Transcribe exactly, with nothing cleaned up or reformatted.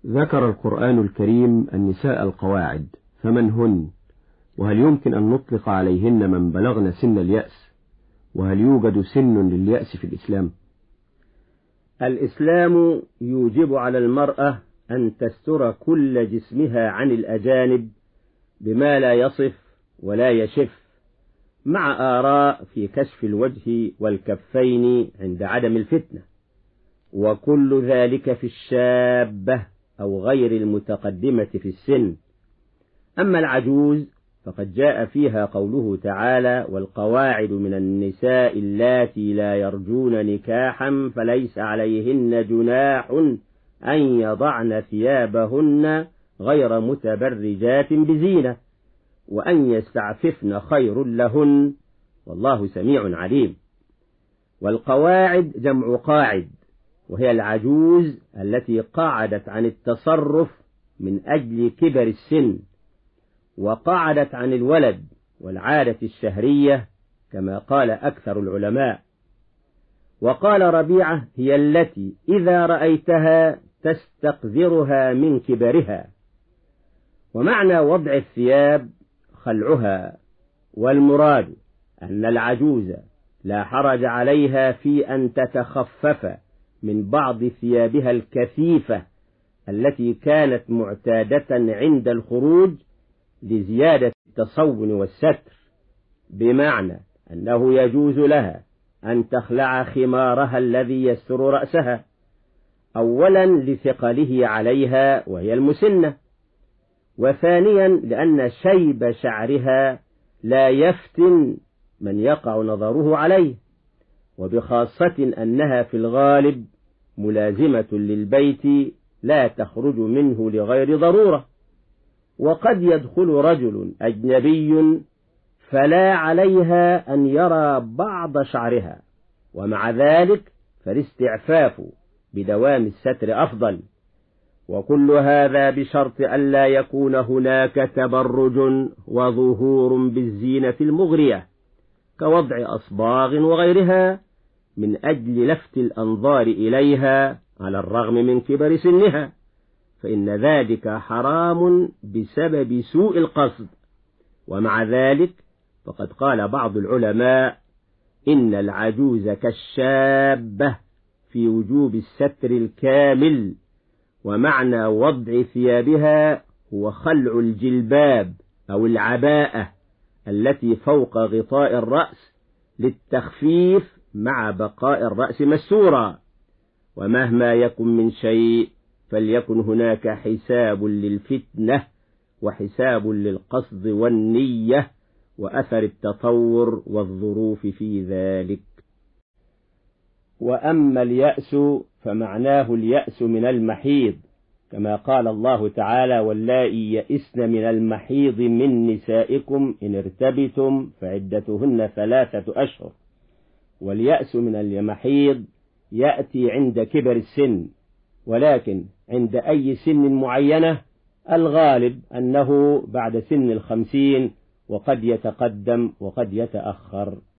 ذكر القرآن الكريم النساء القواعد، فمن هن؟ وهل يمكن أن نطلق عليهن من بلغن سن اليأس؟ وهل يوجد سن لليأس في الإسلام؟ الإسلام يوجب على المرأة أن تستر كل جسمها عن الأجانب بما لا يصف ولا يشف، مع آراء في كشف الوجه والكفين عند عدم الفتنة، وكل ذلك في الشابة أو غير المتقدمة في السن. أما العجوز فقد جاء فيها قوله تعالى: والقواعد من النساء اللاتي لا يرجون نكاحا فليس عليهن جناح أن يضعن ثيابهن غير متبرجات بزينة وأن يستعففن خير لهن والله سميع عليم. والقواعد جمع قاعد، وهي العجوز التي قعدت عن التصرف من أجل كبر السن، وقعدت عن الولد والعادة الشهرية كما قال أكثر العلماء. وقال ربيعة: هي التي إذا رأيتها تستقذرها من كبرها. ومعنى وضع الثياب خلعها، والمراد أن العجوز لا حرج عليها في أن تتخفف من بعض ثيابها الكثيفة التي كانت معتادة عند الخروج لزيادة التصون والستر، بمعنى أنه يجوز لها أن تخلع خمارها الذي يستر رأسها، أولا لثقله عليها وهي المسنة، وثانيا لأن شيب شعرها لا يفتن من يقع نظره عليه، وبخاصة أنها في الغالب ملازمة للبيت لا تخرج منه لغير ضرورة. وقد يدخل رجل أجنبي فلا عليها أن يرى بعض شعرها، ومع ذلك فالاستعفاف بدوام الستر أفضل، وكل هذا بشرط ألا يكون هناك تبرج وظهور بالزينة المغرية كوضع أصباغ وغيرها من أجل لفت الأنظار إليها على الرغم من كبر سنها، فإن ذلك حرام بسبب سوء القصد. ومع ذلك فقد قال بعض العلماء إن العجوز كالشابة في وجوب الستر الكامل، ومعنى وضع ثيابها هو خلع الجلباب أو العباءة التي فوق غطاء الرأس للتخفيف مع بقاء الرأس مستورا. ومهما يكن من شيء فليكن هناك حساب للفتنة وحساب للقصد والنية وأثر التطور والظروف في ذلك. وأما اليأس فمعناه اليأس من المحيض، كما قال الله تعالى: واللائي يئسن من المحيض من نسائكم إن ارتبتم فعدتهن ثلاثة أشهر. واليأس من المحيض يأتي عند كبر السن، ولكن عند أي سن معينة الغالب أنه بعد سن الخمسين، وقد يتقدم وقد يتأخر.